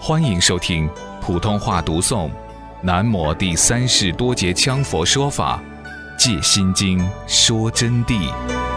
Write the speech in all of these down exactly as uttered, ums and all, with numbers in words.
欢迎收听普通话读诵南摩第三世多杰羌佛说法戒心经说真谛。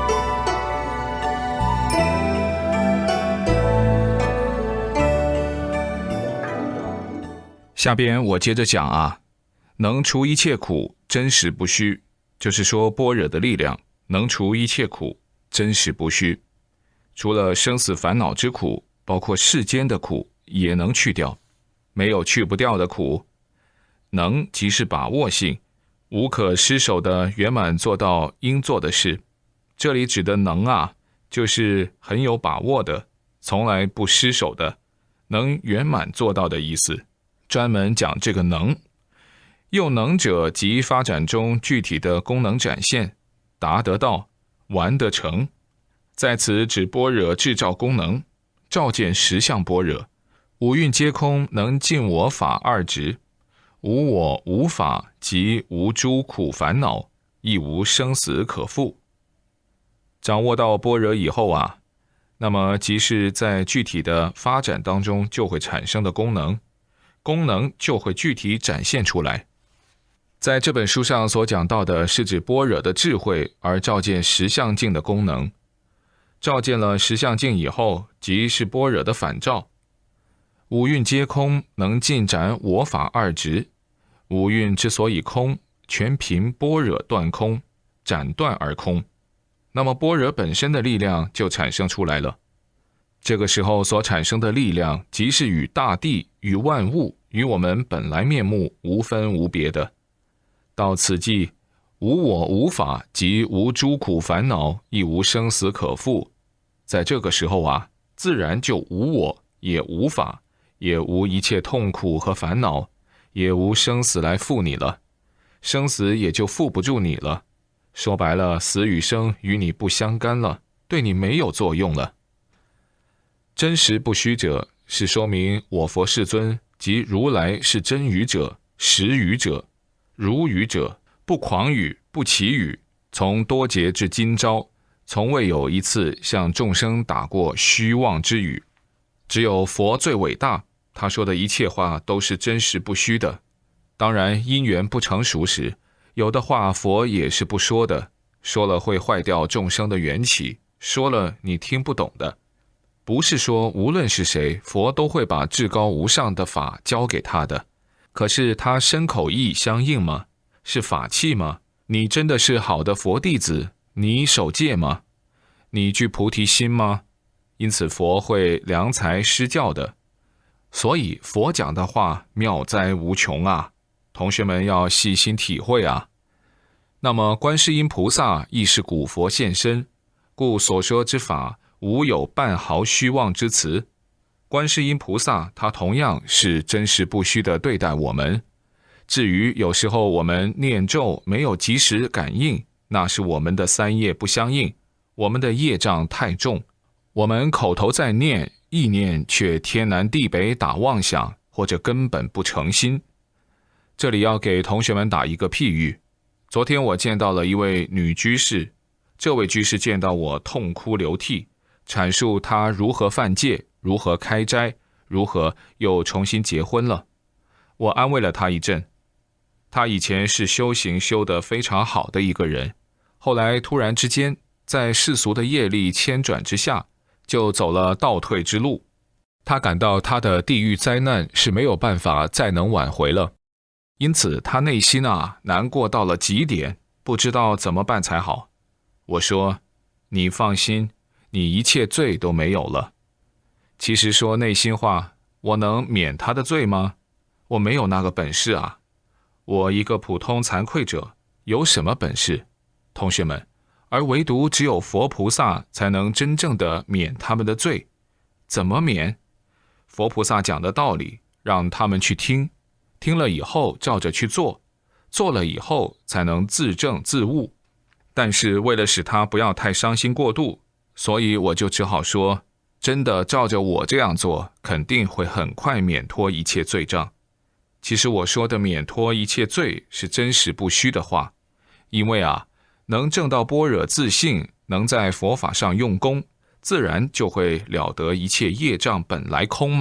下边我接着讲啊，能除一切苦，真实不虚，就是说般若的力量能除一切苦，真实不虚。除了生死烦恼之苦，包括世间的苦也能去掉，没有去不掉的苦。能即是把握性，无可失手的圆满做到应做的事。这里指的能啊，就是很有把握的，从来不失手的，能圆满做到的意思。专门讲这个能，用能者即发展中具体的功能展现，达得到，完得成。在此指般若智照功能，照见实相般若，五蕴皆空，能尽我法二执，无我无法，即无诸苦烦恼，亦无生死可负。掌握到般若以后啊，那么即是在具体的发展当中就会产生的功能，功能就会具体展现出来。在这本书上所讲到的是指般若的智慧而照见实相境的功能，照见了实相境以后，即是般若的反照。五蕴皆空，能尽展我法二执。五蕴之所以空，全凭般若断空，斩断而空。那么般若本身的力量就产生出来了。这个时候所产生的力量，即是与大地、与万物、与我们本来面目无分无别的。到此际，无我无法，即无诸苦烦恼，亦无生死可负。在这个时候啊，自然就无我，也无法，也无一切痛苦和烦恼，也无生死来负你了，生死也就负不住你了。说白了，死与生与你不相干了，对你没有作用了。真实不虚者，是说明我佛世尊即如来是真语者、实语者、如语者，不诳语，不绮语，从多劫至今朝，从未有一次向众生打过虚妄之语。只有佛最伟大，他说的一切话都是真实不虚的。当然因缘不成熟时，有的话佛也是不说的，说了会坏掉众生的缘起，说了你听不懂的。不是说无论是谁，佛都会把至高无上的法交给他的。可是他身口意相应吗？是法器吗？你真的是好的佛弟子？你守戒吗？你具菩提心吗？因此佛会良才施教的。所以佛讲的话妙哉无穷啊，同学们要细心体会啊。那么观世音菩萨亦是古佛现身，故所说之法无有半毫虚妄之词。观世音菩萨他同样是真实不虚的对待我们。至于有时候我们念咒没有及时感应，那是我们的三业不相应，我们的业障太重，我们口头在念，意念却天南地北打妄想，或者根本不诚心。这里要给同学们打一个譬喻。昨天我见到了一位女居士，这位居士见到我痛哭流涕，阐述她如何犯戒，如何开斋，如何又重新结婚了。我安慰了她一阵。她以前是修行修得非常好的一个人，后来突然之间在世俗的业力牵转之下，就走了倒退之路。她感到她的地狱灾难是没有办法再能挽回了，因此她内心啊难过到了极点，不知道怎么办才好。我说，你放心，你一切罪都没有了。其实说内心话，我能免她的罪吗？我没有那个本事啊。我一个普通惭愧者，有什么本事？同学们，而唯独只有佛菩萨才能真正的免他们的罪。怎么免？佛菩萨讲的道理，让他们去听，听了以后照着去做，做了以后才能自证自悟。但是为了使他不要太伤心过度，所以我就只好说，真的照着我这样做，肯定会很快免脱一切罪障。其实我说的免脱一切罪是真实不虚的话，因为啊，能证到般若自性，能在佛法上用功，自然就会了得一切业障本来空嘛。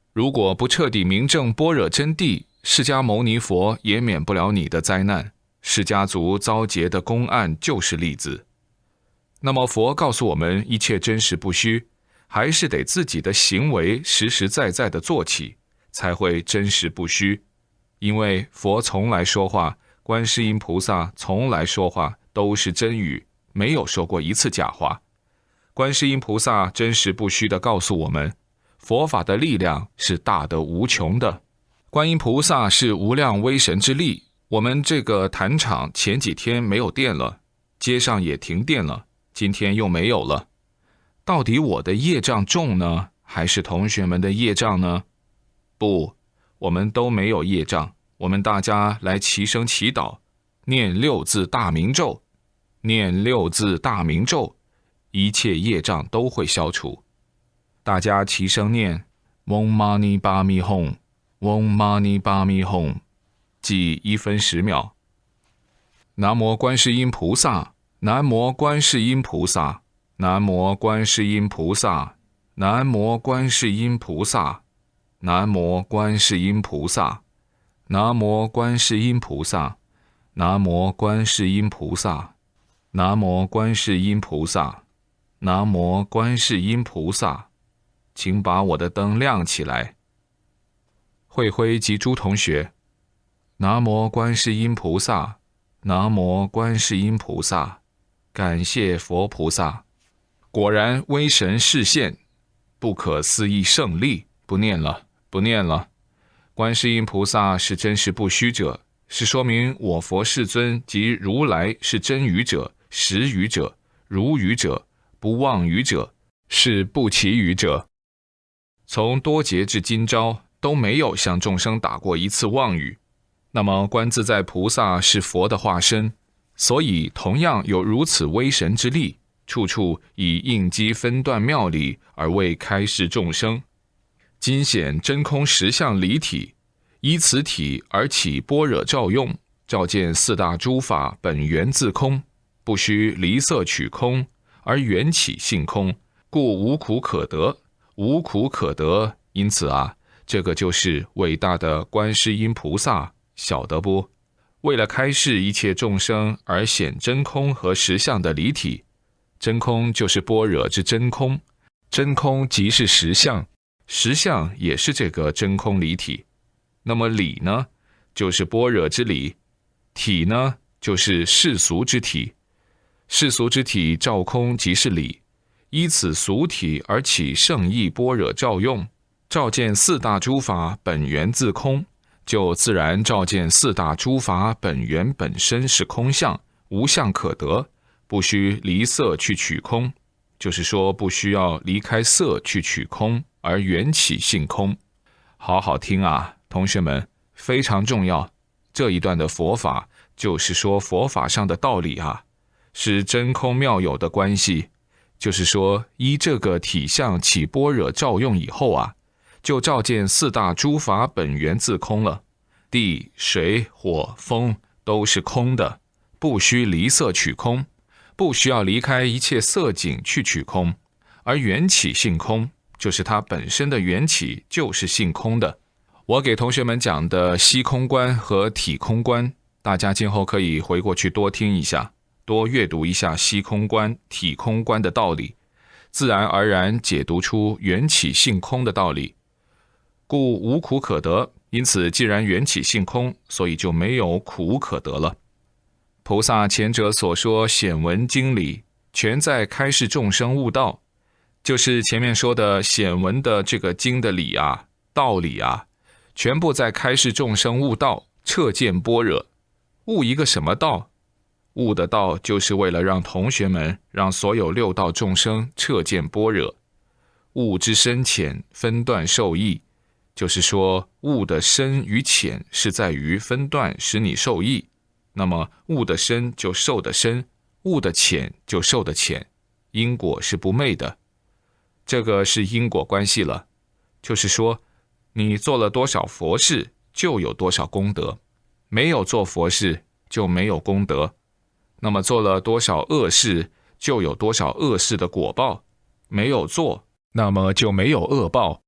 如果不彻底明证般若真谛，释迦牟尼佛也免不了你的灾难。释迦族遭劫的公案就是例子。那么佛告诉我们，一切真实不虚，还是得自己的行为实实在在的做起，才会真实不虚。因为佛从来说话，观世音菩萨从来说话都是真语，没有说过一次假话。观世音菩萨真实不虚地告诉我们，佛法的力量是大得无穷的。观音菩萨是无量威神之力。我们这个坛场前几天没有电了，街上也停电了，今天又没有了。到底我的业障重呢，还是同学们的业障呢？不，我们都没有业障。我们大家来齐声祈祷，念六字大明咒，念六字大明咒，一切业障都会消除。大家齐声念 Om Mani Padme Hum Om Mani Padme Hum， 计一分十秒。南无观世音菩萨，南无观世音菩萨，南无观世音菩萨，南无观世音菩萨，南无观世音菩萨，南无观世音菩萨，南无观世音菩萨，南无观世音菩萨，南无观世音菩萨。请把我的灯亮起来。慧辉及诸同学，南无观世音菩萨，南无观世音菩萨，感谢佛菩萨。果然威神示现，不可思议胜利。不念了，不念了。观世音菩萨是真实不虚者，是说明我佛世尊及如来是真语者、实语者、如语者、不妄语者，是不起语者。从多劫至今朝都没有向众生打过一次妄语。那么观自在菩萨是佛的化身，所以同样有如此威神之力，处处以应机分段妙理而为开示众生。今显真空实相离体，依此体而起般若照用，照见四大诸法本源自空，不须离色取空，而缘起性空，故无苦可得。无苦可得，因此啊，这个就是伟大的观世音菩萨，晓得不？为了开示一切众生而显真空和实相的离体。真空就是般若之真空，真空即是实相，实相也是这个真空离体。那么理呢，就是般若之理；体呢，就是世俗之体。世俗之体照空即是理。依此俗体而起圣意般若照用，照见四大诸法本源自空，就自然照见四大诸法本源本身是空相，无相可得，不须离色去取空，就是说不需要离开色去取空，而缘起性空。好好听啊，同学们，非常重要。这一段的佛法就是说佛法上的道理啊，是真空妙有的关系。就是说，依这个体相起般若照用以后啊，就照见四大诸法本源自空了。地、水、火、风都是空的，不须离色取空，不需要离开一切色境去取空，而缘起性空，就是它本身的缘起就是性空的。我给同学们讲的虚空观和体空观，大家今后可以回过去多听一下。多阅读一下虚空观、体空观的道理，自然而然解读出缘起性空的道理。故无苦可得，因此既然缘起性空，所以就没有苦可得了。菩萨前者所说显闻经理，全在开示众生悟道，就是前面说的显闻的这个经的理啊、道理啊，全部在开示众生悟道，彻见般若。悟一个什么道？悟的道就是为了让同学们，让所有六道众生彻见般若。悟之深浅分段受益，就是说悟的深与浅是在于分段使你受益。那么悟的深就受的深，悟的浅就受的浅，因果是不昧的。这个是因果关系了，就是说你做了多少佛事就有多少功德，没有做佛事就没有功德。那么做了多少恶事，就有多少恶事的果报；没有做，那么就没有恶报；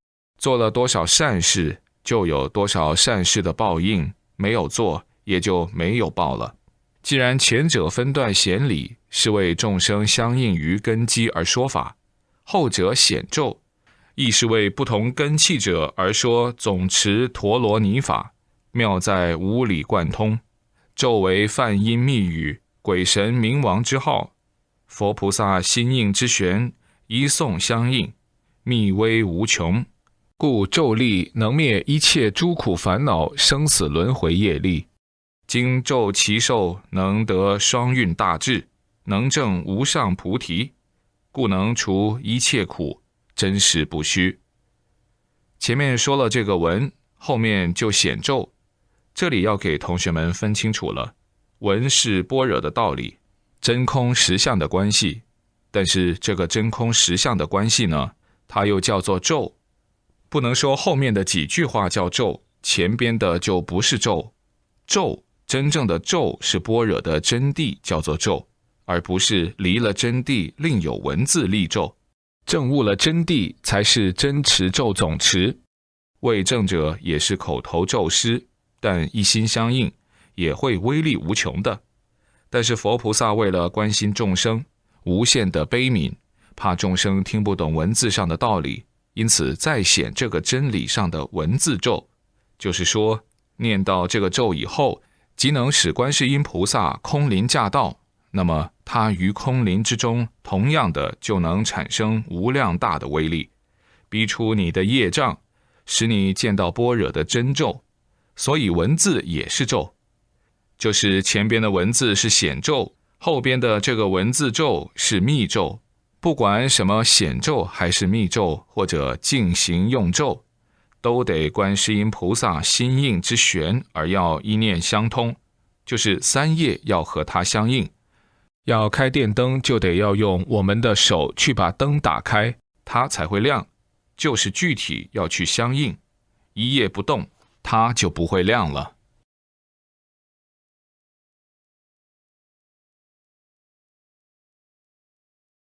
做了多少善事，就有多少善事的报应，没有做，也就没有报了。既然前者分段显理，是为众生相应于根基而说法，后者显咒，亦是为不同根器者而说总持陀罗尼法，妙在无理贯通。咒为梵音密语，鬼神冥王之号，佛菩萨心应之玄，一诵相应，密微无穷，故咒力能灭一切诸苦烦恼，生死轮回业力。经咒其寿，能得双运大智，能证无上菩提，故能除一切苦，真实不虚。前面说了这个文，后面就显咒，这里要给同学们分清楚了，文是般若的道理，真空实相的关系，但是这个真空实相的关系呢，它又叫做咒，不能说后面的几句话叫咒，前边的就不是咒。咒，真正的咒是般若的真谛，叫做咒，而不是离了真谛另有文字立咒。证悟了真谛，才是真持咒总持。未证者也是口头咒诗，但一心相应，也会威力无穷的。但是佛菩萨为了关心众生，无限的悲悯，怕众生听不懂文字上的道理，因此再显这个真理上的文字咒，就是说念到这个咒以后，即能使观世音菩萨空灵驾到，那么它于空灵之中，同样的就能产生无量大的威力，逼出你的业障，使你见到般若的真咒。所以文字也是咒，就是前边的文字是显咒，后边的这个文字咒是密咒。不管什么显咒还是密咒，或者静行用咒，都得观世音菩萨心应之玄，而要一念相通，就是三业要和它相应。要开电灯，就得要用我们的手去把灯打开，它才会亮，就是具体要去相应，一业不动，它就不会亮了。